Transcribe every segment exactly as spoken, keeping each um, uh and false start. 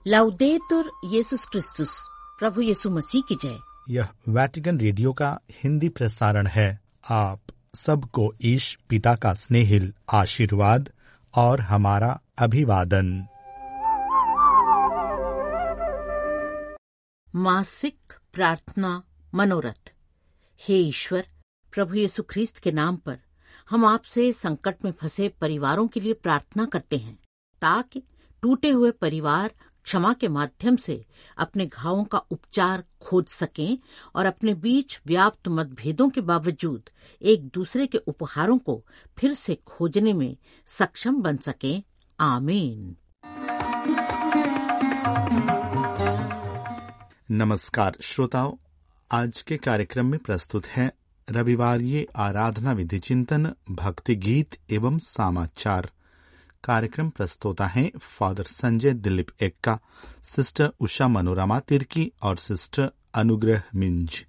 लाउदेतुर येसुस क्रिस्तुस, प्रभु यीशु मसीह की जय। यह वैटिकन रेडियो का हिंदी प्रसारण है। आप सबको ईश पिता का स्नेहिल आशीर्वाद और हमारा अभिवादन। मासिक प्रार्थना मनोरथ। हे ईश्वर, प्रभु यीशु ख्रीस्त के नाम पर हम आपसे संकट में फंसे परिवारों के लिए प्रार्थना करते हैं, ताकि टूटे हुए परिवार क्षमा के माध्यम से अपने घावों का उपचार खोज सकें और अपने बीच व्याप्त मतभेदों के बावजूद एक दूसरे के उपहारों को फिर से खोजने में सक्षम बन सकें। आमीन। नमस्कार श्रोताओ, आज के कार्यक्रम में प्रस्तुत है रविवार आराधना विधि चिंतन, भक्ति गीत एवं समाचार। कार्यक्रम प्रस्तोता हैं फादर संजय दिलीप एक्का, सिस्टर उषा मनोरमा तिर्की और सिस्टर अनुग्रह मिंज।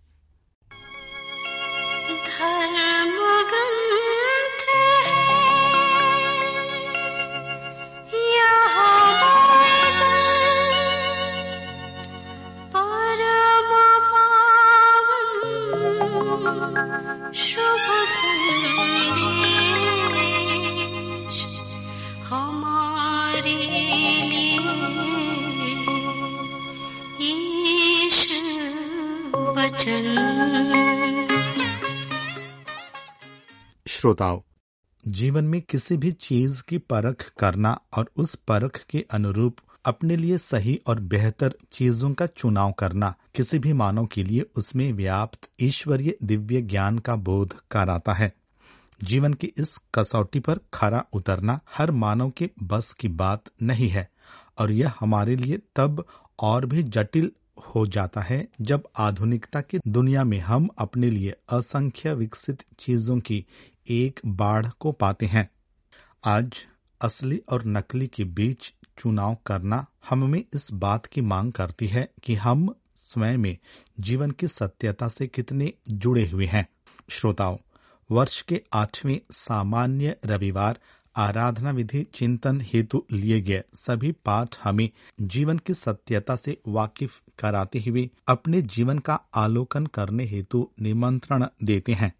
श्रोताओ, जीवन में किसी भी चीज की परख करना और उस परख के अनुरूप अपने लिए सही और बेहतर चीजों का चुनाव करना किसी भी मानव के लिए उसमें व्याप्त ईश्वरीय दिव्य ज्ञान का बोध कराता है। जीवन की इस कसौटी पर खरा उतरना हर मानव के बस की बात नहीं है, और यह हमारे लिए तब और भी जटिल हो जाता है जब आधुनिकता की दुनिया में हम अपने लिए असंख्य विकसित चीजों की एक बाढ़ को पाते हैं। आज असली और नकली के बीच चुनाव करना हमें इस बात की मांग करती है कि हम स्वयं में जीवन की सत्यता से कितने जुड़े हुए हैं। श्रोताओं, वर्ष के आठवें सामान्य रविवार आराधना विधि चिंतन हेतु लिए गए सभी पाठ हमें जीवन की सत्यता से वाकिफ कराते हुए अपने जीवन का आलोकन करने हेतु निमंत्रण देते हैं।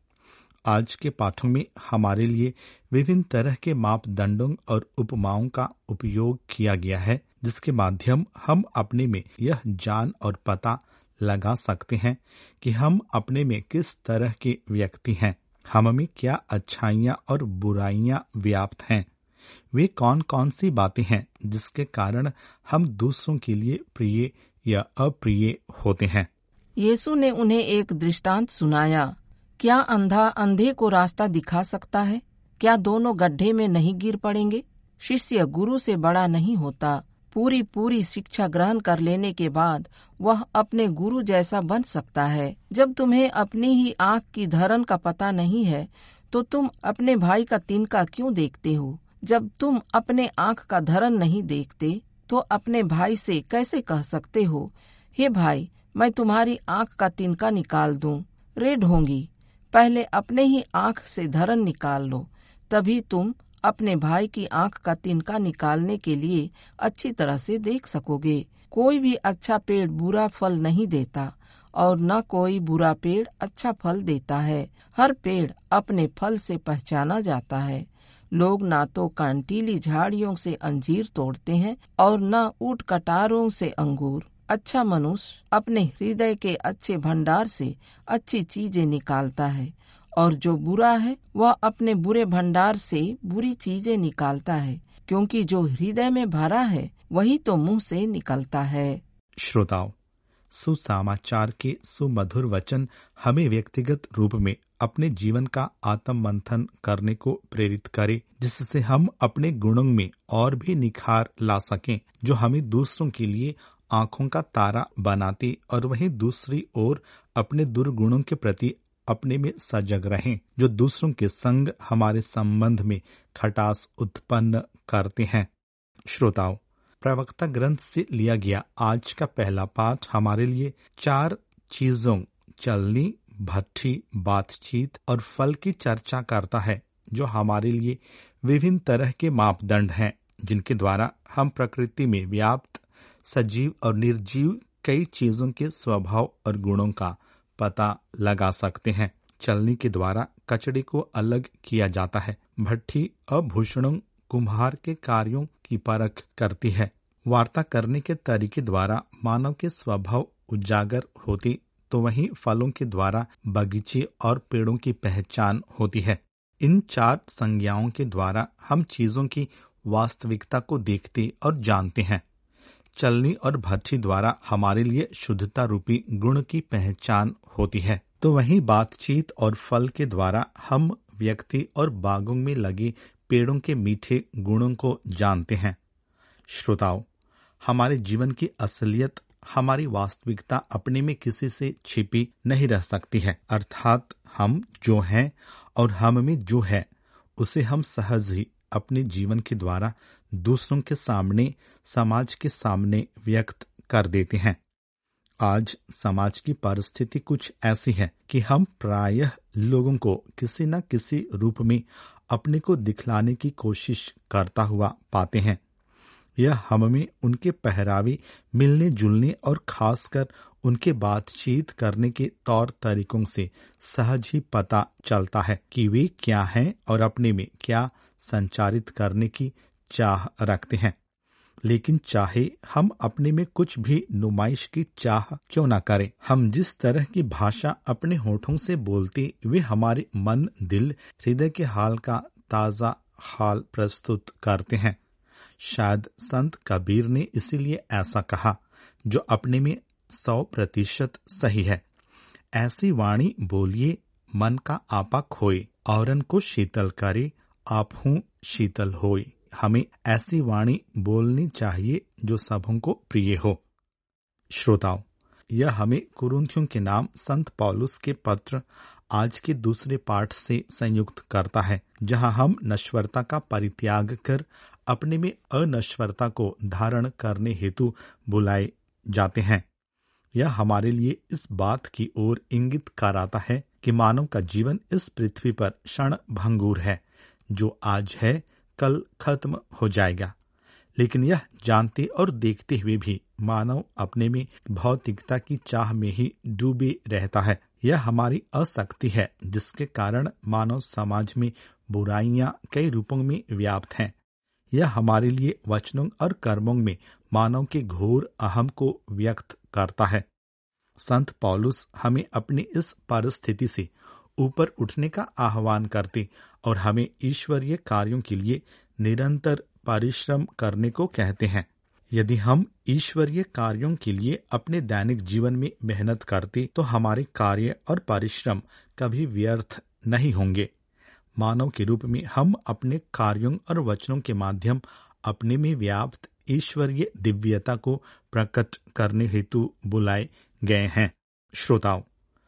आज के पाठों में हमारे लिए विभिन्न तरह के मापदंडों और उपमाओं का उपयोग किया गया है, जिसके माध्यम हम अपने में यह जान और पता लगा सकते हैं कि हम अपने में किस तरह के व्यक्ति हैं, हम में क्या अच्छाइयाँ और बुराइयाँ व्याप्त हैं, वे कौन कौन सी बातें हैं जिसके कारण हम दूसरों के लिए प्रिय या अप्रिय होते हैं। यीशु ने उन्हें एक दृष्टांत सुनाया। क्या अंधा अंधे को रास्ता दिखा सकता है? क्या दोनों गड्ढे में नहीं गिर पड़ेंगे? शिष्य गुरु से बड़ा नहीं होता। पूरी पूरी शिक्षा ग्रहण कर लेने के बाद वह अपने गुरु जैसा बन सकता है। जब तुम्हें अपनी ही आँख की धरन का पता नहीं है, तो तुम अपने भाई का तिनका क्यों देखते हो? जब तुम अपने आँख का धरन नहीं देखते, तो अपने भाई से कैसे कह सकते हो, हे भाई, मैं तुम्हारी आँख का तिनका निकाल दूं? रे ढोंगी, पहले अपने ही आँख से धरन निकाल लो, तभी तुम अपने भाई की आँख का तिनका निकालने के लिए अच्छी तरह से देख सकोगे। कोई भी अच्छा पेड़ बुरा फल नहीं देता, और न कोई बुरा पेड़ अच्छा फल देता है। हर पेड़ अपने फल से पहचाना जाता है। लोग ना तो कांटीली झाड़ियों से अंजीर तोड़ते हैं और न ऊंट कटारों से अंगूर। अच्छा मनुष्य अपने हृदय के अच्छे भंडार से अच्छी चीजें निकालता है, और जो बुरा है वह अपने बुरे भंडार से बुरी चीजें निकालता है, क्योंकि जो हृदय में भरा है वही तो मुंह से निकलता है। श्रोताओं, सुसमाचार के सुमधुर वचन हमें व्यक्तिगत रूप में अपने जीवन का आत्म मंथन करने को प्रेरित करे, जिससे हम अपने गुणों में और भी निखार ला सकें, जो हमें दूसरों के लिए आंखों का तारा बनाते और वहीं दूसरी ओर अपने दुर्गुणों के प्रति अपने में सजग रहें, जो दूसरों के संग हमारे संबंध में खटास उत्पन्न करते हैं। श्रोताओं, प्रवक्ता ग्रंथ से लिया गया आज का पहला पाठ हमारे लिए चार चीजों चलनी, भट्ठी, बातचीत और फल की चर्चा करता है, जो हमारे लिए विभिन्न तरह के मापदंड हैं, जिनके द्वारा हम प्रकृति में व्याप्त सजीव और निर्जीव कई चीजों के स्वभाव और गुणों का पता लगा सकते हैं। चलनी के द्वारा कचड़े को अलग किया जाता है। भट्ठी आभूषणों कुम्हार के कार्यों की परख करती है। वार्ता करने के तरीके द्वारा मानव के स्वभाव उजागर होती, तो वहीं फलों के द्वारा बगीचे और पेड़ों की पहचान होती है। इन चार संज्ञाओं के द्वारा हम चीजों की वास्तविकता को देखते और जानते हैं। चलनी और भट्ठी द्वारा हमारे लिए शुद्धता रूपी गुण की पहचान होती है, तो वहीं बातचीत और फल के द्वारा हम व्यक्ति और बागों में लगे पेड़ों के मीठे गुणों को जानते हैं। श्रोताओं, हमारे जीवन की असलियत, हमारी वास्तविकता अपने में किसी से छिपी नहीं रह सकती है। अर्थात हम जो हैं और हम में जो है उसे हम सहज ही अपने जीवन के द्वारा दूसरों के सामने, समाज के सामने व्यक्त कर देते हैं। आज समाज की परिस्थिति कुछ ऐसी है कि हम प्रायः लोगों को किसी न किसी रूप में अपने को दिखलाने की कोशिश करता हुआ पाते हैं। यह हमें उनके पहरावे, मिलने जुलने और खासकर उनके बातचीत करने के तौर तरीकों से सहज ही पता चलता है कि वे क्या हैं और अपने में क्या संचारित करने की चाह रखते हैं। लेकिन चाहे हम अपने में कुछ भी नुमाइश की चाह क्यों न करें, हम जिस तरह की भाषा अपने होठों से बोलते, वे हमारे मन, दिल, हृदय के हाल का ताजा हाल प्रस्तुत करते हैं। शायद संत कबीर ने इसीलिए ऐसा कहा, जो अपने में सौ प्रतिशत सही है। ऐसी वाणी बोलिए मन का आपा खोए, औरन को शीतल करे, आप हूँ शीतल होए। हमें ऐसी वाणी बोलनी चाहिए जो सबों को प्रिय हो। श्रोताओं, यह हमें कुरिन्थियों के नाम संत पौलुस के पत्र आज के दूसरे पाठ से संयुक्त करता है, जहां हम नश्वरता का परित्याग कर अपने में अनश्वरता को धारण करने हेतु बुलाए जाते हैं। यह हमारे लिए इस बात की ओर इंगित कराता है कि मानव का जीवन इस पृथ्वी पर क्षण भंगुर है, जो आज है कल खत्म हो जाएगा। लेकिन यह जानते और देखते हुए भी मानव अपने में भौतिकता की चाह में ही डूबे रहता है। यह हमारी अशक्ति है, जिसके कारण मानव समाज में बुराइयां कई रूपों में व्याप्त हैं। यह हमारे लिए वचनों और कर्मों में मानव के घोर अहम को व्यक्त करता है। संत पौलुस हमें अपनी इस परिस्थिति से ऊपर उठने का आह्वान करते और हमें ईश्वरीय कार्यों के लिए निरंतर परिश्रम करने को कहते हैं। यदि हम ईश्वरीय कार्यों के लिए अपने दैनिक जीवन में मेहनत करते, तो हमारे कार्य और परिश्रम कभी व्यर्थ नहीं होंगे। मानव के रूप में हम अपने कार्यों और वचनों के माध्यम अपने में व्याप्त ईश्वरीय दिव्यता को प्रकट करने हेतु बुलाए गए हैं। श्रोताओं,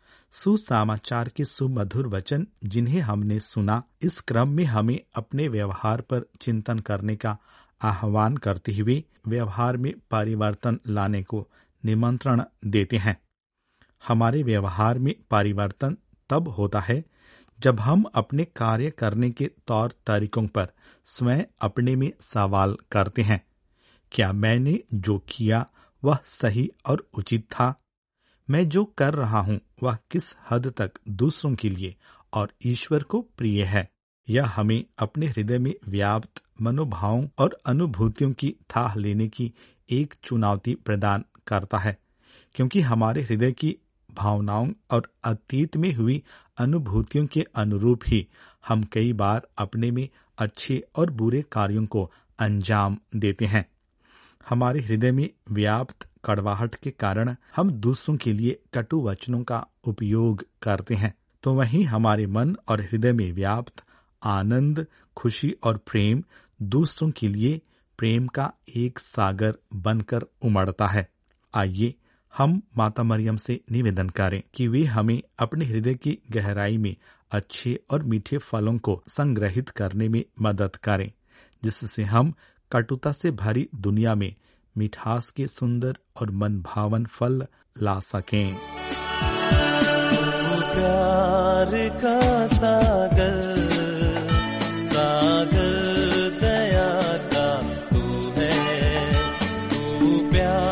सुसमाचार के सुमधुर वचन जिन्हें हमने सुना, इस क्रम में हमें अपने व्यवहार पर चिंतन करने का आह्वान करते हुए व्यवहार में परिवर्तन लाने को निमंत्रण देते हैं। हमारे व्यवहार में परिवर्तन तब होता है जब हम अपने कार्य करने के तौर तरीकों पर स्वयं अपने में सवाल करते हैं, क्या मैंने जो किया वह सही और उचित था? मैं जो कर रहा हूँ वह किस हद तक दूसरों के लिए और ईश्वर को प्रिय है? यह हमें अपने हृदय में व्याप्त मनोभावों और अनुभूतियों की थाह लेने की एक चुनौती प्रदान करता है, क्योंकि हमारे हृदय की भावनाओं और अतीत में हुई अनुभूतियों के अनुरूप ही हम कई बार अपने में अच्छे और बुरे कार्यों को अंजाम देते हैं। हमारे हृदय में व्याप्त कड़वाहट के कारण हम दूसरों के लिए कटु वचनों का उपयोग करते हैं, तो वहीं हमारे मन और हृदय में व्याप्त आनंद, खुशी और प्रेम दूसरों के लिए प्रेम का एक सागर बनकर उमड़ता है। आइए हम माता मरियम से निवेदन करें कि वे हमें अपने हृदय की गहराई में अच्छे और मीठे फलों को संग्रहित करने में मदद करें, जिससे हम कटुता से भरी दुनिया में मिठास के सुंदर और मन भावन फल ला सकें। प्यार का सागर, सागर दया का तू है, तू प्यार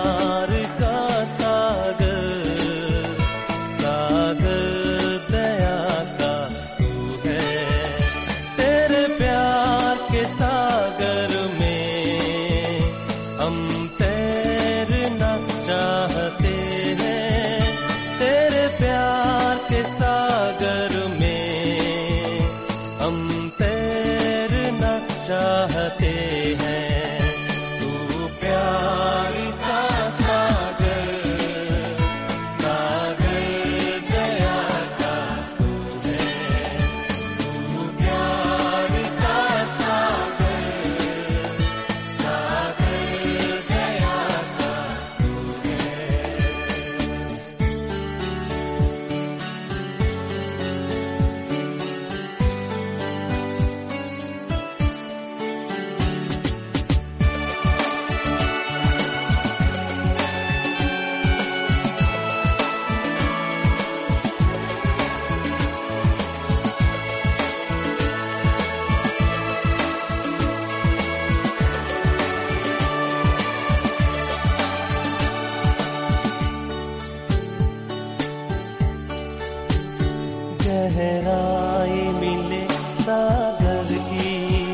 गहराई मिले सागर की,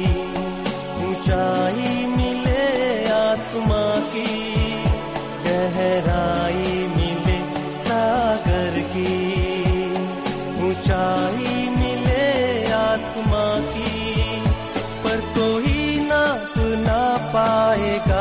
ऊंचाई मिले आसमां की, गहराई मिले सागर की, ऊंचाई मिले आसमां की, पर कोई नाप ना पाएगा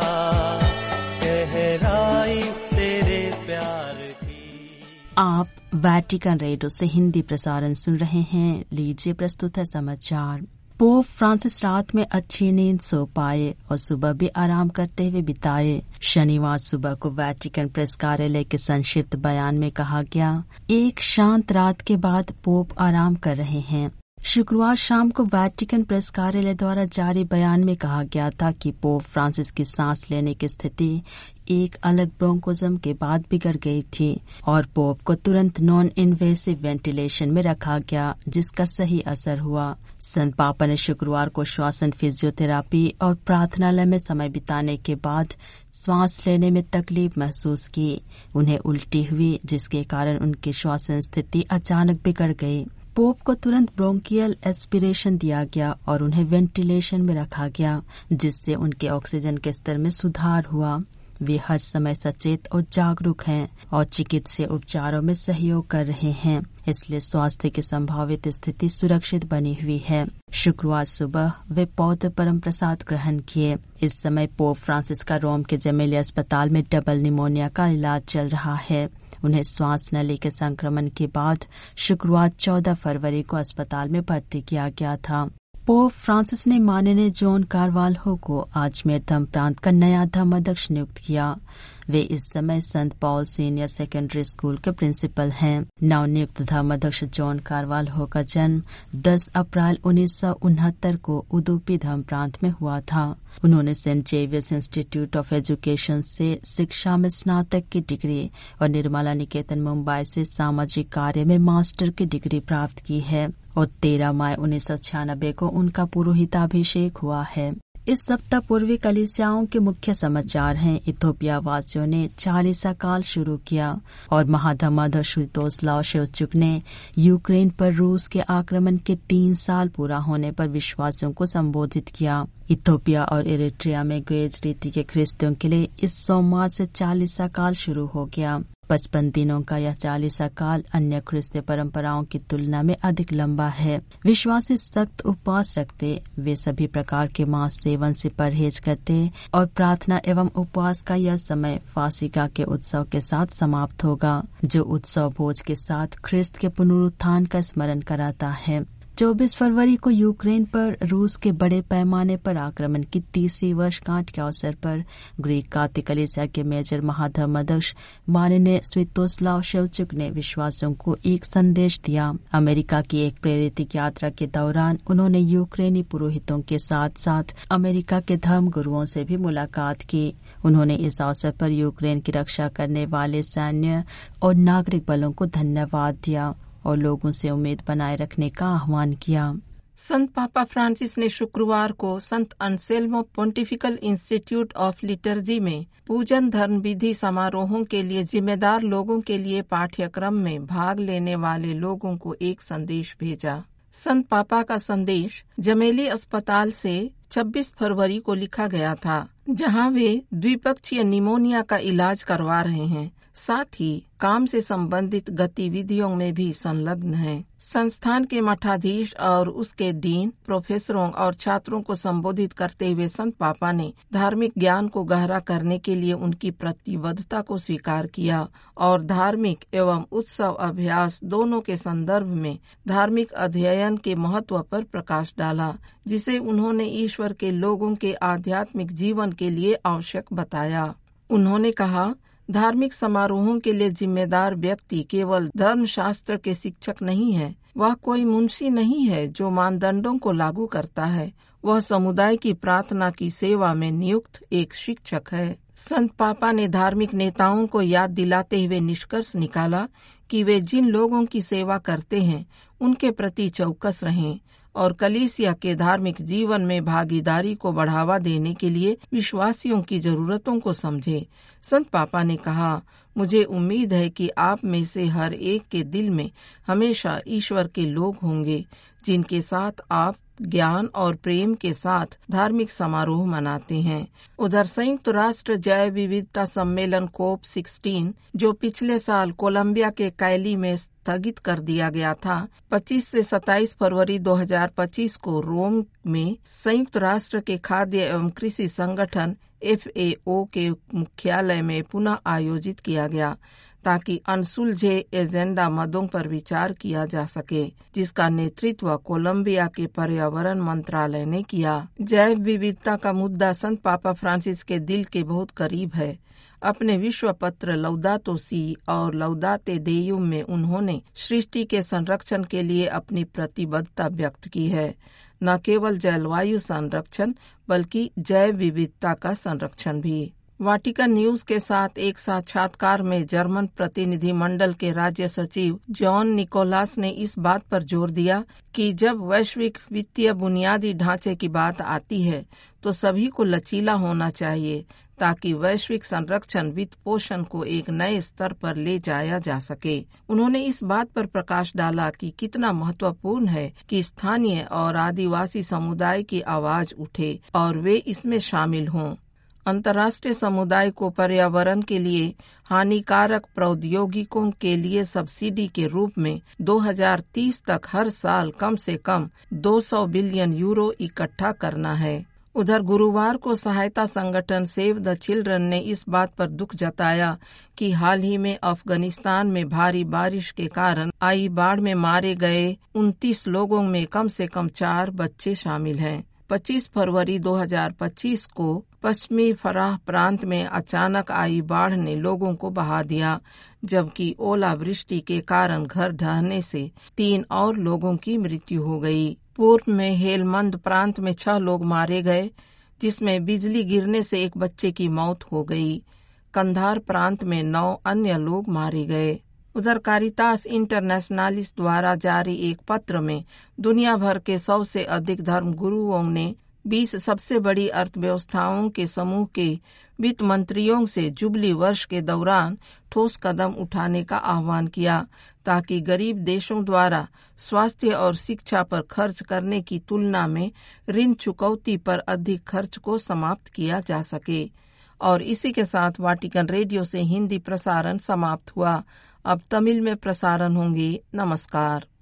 गहराई तेरे प्यार की। आप वैटिकन रेडियो से हिंदी प्रसारण सुन रहे हैं। लीजिए प्रस्तुत है समाचार। पोप फ्रांसिस रात में अच्छी नींद सो पाए और सुबह भी आराम करते हुए बिताए। शनिवार सुबह को वैटिकन प्रेस कार्यालय के संक्षिप्त बयान में कहा गया, एक शांत रात के बाद पोप आराम कर रहे हैं। शुक्रवार शाम को वैटिकन प्रेस कार्यालय द्वारा जारी बयान में कहा गया था कि पोप फ्रांसिस की सांस लेने की स्थिति एक अलग ब्रोंकोजम के बाद बिगड़ गई थी और पोप को तुरंत नॉन इन्वेसिव वेंटिलेशन में रखा गया, जिसका सही असर हुआ। संत पापा ने शुक्रवार को श्वासन फिजियोथेरापी और प्रार्थनालय में समय बिताने के बाद सांस लेने में तकलीफ महसूस की। उन्हें उल्टी हुई, जिसके कारण उनकी श्वासन स्थिति अचानक बिगड़ गई। पोप को तुरंत ब्रोंकियल एस्पिरेशन दिया गया और उन्हें वेंटिलेशन में रखा गया, जिससे उनके ऑक्सीजन के स्तर में सुधार हुआ। वे हर समय सचेत और जागरूक हैं और चिकित्सीय उपचारों में सहयोग कर रहे हैं, इसलिए स्वास्थ्य की संभावित स्थिति सुरक्षित बनी हुई है। शुक्रवार सुबह वे पौध परम प्रसाद ग्रहण किए। इस समय पोप फ्रांसिस का रोम के जमेली अस्पताल में डबल निमोनिया का इलाज चल रहा है। उन्हें श्वास नली के संक्रमण के बाद शुक्रवार चौदह फरवरी को अस्पताल में भर्ती किया गया था। पोप फ्रांसिस ने माननीय जॉन कार्वाल्हो को अजमेर धर्म प्रांत का नया धर्माध्यक्ष नियुक्त किया। वे इस समय संत पॉल सीनियर सेकेंडरी स्कूल के प्रिंसिपल हैं। नवनियुक्त धर्माध्यक्ष जॉन कार्वाल्हो का जन्म दस अप्रैल उन्नीस सौ उनहत्तर को उदुपी धर्म प्रांत में हुआ था। उन्होंने saint Xavier's institute of education से शिक्षा में स्नातक की डिग्री और निर्मला निकेतन मुंबई से सामाजिक कार्य में मास्टर की डिग्री प्राप्त की है और तेरह मई उन्नीस सौ छियानबे को उनका पुरोहिताभिषेक हुआ है। इस सप्ताह पूर्वी कलीसियाओं के मुख्य समाचार हैं। इथोपिया वासियों ने चालीसा काल शुरू किया और महाधर्माध्यक्ष स्वितोस्लाव शेवचुक ने यूक्रेन पर रूस के आक्रमण के तीन साल पूरा होने पर विश्वासियों को संबोधित किया। इथोपिया और इरिट्रिया में गेज रीति के ख्रिस्तियों के लिए इस सोमवार से चालीसा काल शुरू हो गया। पचपन दिनों का यह चालीसा काल अन्य ख्रिस्तीय परंपराओं की तुलना में अधिक लंबा है। विश्वासी सख्त उपवास रखते, वे सभी प्रकार के मांस सेवन से परहेज करते और प्रार्थना एवं उपवास का यह समय फासिका के उत्सव के साथ समाप्त होगा, जो उत्सव भोज के साथ ख्रिस्त के पुनरुत्थान का स्मरण कराता है। चौबीस फरवरी को यूक्रेन पर रूस के बड़े पैमाने पर आक्रमण की तीसरी वर्षगांठ के अवसर पर ग्रीक कातिक कलीसिया के मेजर महाधर्माध्यक्ष माननीय स्वितोस्लाव शेवचुक ने विश्वासियों को एक संदेश दिया। अमेरिका की एक प्रेरित यात्रा के दौरान उन्होंने यूक्रेनी पुरोहितों के साथ साथ अमेरिका के धर्म गुरुओं से भी मुलाकात की। उन्होंने इस अवसर पर यूक्रेन की रक्षा करने वाले सैन्य और नागरिक बलों को धन्यवाद दिया और लोगों से उम्मीद बनाए रखने का आह्वान किया। संत पापा फ्रांसिस ने शुक्रवार को संत Anselmo pontifical institute of liturgy में पूजन धर्म विधि समारोहों के लिए जिम्मेदार लोगों के लिए पाठ्यक्रम में भाग लेने वाले लोगों को एक संदेश भेजा। संत पापा का संदेश जमेली अस्पताल से छब्बीस फरवरी को लिखा गया था, जहां वे द्विपक्षीय निमोनिया का इलाज करवा रहे हैं, साथ ही काम से संबंधित गतिविधियों में भी संलग्न हैं। संस्थान के मठाधीश और उसके डीन, प्रोफेसरों और छात्रों को संबोधित करते हुए संत पापा ने धार्मिक ज्ञान को गहरा करने के लिए उनकी प्रतिबद्धता को स्वीकार किया और धार्मिक एवं उत्सव अभ्यास दोनों के संदर्भ में धार्मिक अध्ययन के महत्व पर प्रकाश डाला, जिसे उन्होंने ईश्वर के लोगों के आध्यात्मिक जीवन के लिए आवश्यक बताया। उन्होंने कहा, धार्मिक समारोहों के लिए जिम्मेदार व्यक्ति केवल धर्मशास्त्र के शिक्षक नहीं है, वह कोई मुंशी नहीं है जो मानदंडों को लागू करता है, वह समुदाय की प्रार्थना की सेवा में नियुक्त एक शिक्षक है। संत पापा ने धार्मिक नेताओं को याद दिलाते हुए निष्कर्ष निकाला कि वे जिन लोगों की सेवा करते हैं उनके प्रति चौकस रहें और कलीसिया के धार्मिक जीवन में भागीदारी को बढ़ावा देने के लिए विश्वासियों की जरूरतों को समझे। संत पापा ने कहा, मुझे उम्मीद है कि आप में से हर एक के दिल में हमेशा ईश्वर के लोग होंगे जिनके साथ आप ज्ञान और प्रेम के साथ धार्मिक समारोह मनाते हैं। उधर संयुक्त राष्ट्र जैव विविधता सम्मेलन कोप सोलह, जो पिछले साल कोलंबिया के कैली में स्थगित कर दिया गया था, पच्चीस से सत्ताईस फरवरी दो हज़ार पच्चीस को रोम में संयुक्त राष्ट्र के खाद्य एवं कृषि संगठन एफ ए ओ के मुख्यालय में पुनः आयोजित किया गया ताकि अनसुलझे एजेंडा मदों पर विचार किया जा सके, जिसका नेतृत्व कोलंबिया के पर्यावरण मंत्रालय ने किया। जैव विविधता का मुद्दा संत पापा फ्रांसिस के दिल के बहुत करीब है। अपने विश्व पत्र लौदातो सी और लौदाते देयुम में उन्होंने सृष्टि के संरक्षण के लिए अपनी प्रतिबद्धता व्यक्त की है, न केवल जलवायु संरक्षण बल्कि जैव विविधता का संरक्षण भी। वाटिकन न्यूज के साथ एक साक्षात्कार में जर्मन प्रतिनिधिमंडल के राज्य सचिव जॉन निकोलास ने इस बात पर जोर दिया कि जब वैश्विक वित्तीय बुनियादी ढांचे की बात आती है तो सभी को लचीला होना चाहिए ताकि वैश्विक संरक्षण वित्त पोषण को एक नए स्तर पर ले जाया जा सके। उन्होंने इस बात पर प्रकाश डाला कि कितना महत्वपूर्ण है कि स्थानीय और आदिवासी समुदाय की आवाज उठे और वे इसमें शामिल हों। अंतर्राष्ट्रीय समुदाय को पर्यावरण के लिए हानिकारक प्रौद्योगिकों के लिए सब्सिडी के रूप में दो हज़ार तीस तक हर साल कम से कम दो सौ बिलियन यूरो इकट्ठा करना है। उधर गुरुवार को सहायता संगठन सेव द चिल्ड्रन ने इस बात पर दुख जताया कि हाल ही में अफगानिस्तान में भारी बारिश के कारण आई बाढ़ में मारे गए उनतीस लोगों में कम से कम चार बच्चे शामिल हैं। पच्चीस फरवरी दो हज़ार पच्चीस को पश्चिमी फराह प्रांत में अचानक आई बाढ़ ने लोगों को बहा दिया, जबकि ओलावृष्टि के कारण घर ढहने से तीन और लोगों की मृत्यु हो गई। पूर्व में हेलमंद प्रांत में छह लोग मारे गए, जिसमें बिजली गिरने से एक बच्चे की मौत हो गई। कंधार प्रांत में नौ अन्य लोग मारे गए। उधर कारितास इंटरनेशनलिस्ट द्वारा जारी एक पत्र में दुनिया भर के सौ से अधिक धर्म गुरुओं ने बीस सबसे बड़ी अर्थव्यवस्थाओं के समूह के वित्त मंत्रियों से जुबली वर्ष के दौरान ठोस कदम उठाने का आह्वान किया ताकि गरीब देशों द्वारा स्वास्थ्य और शिक्षा पर खर्च करने की तुलना में ऋण चुकौती पर अधिक खर्च को समाप्त किया जा सके। और इसी के साथ वाटिकन रेडियो से हिंदी प्रसारण समाप्त हुआ। अब तमिल में प्रसारण होंगे। नमस्कार।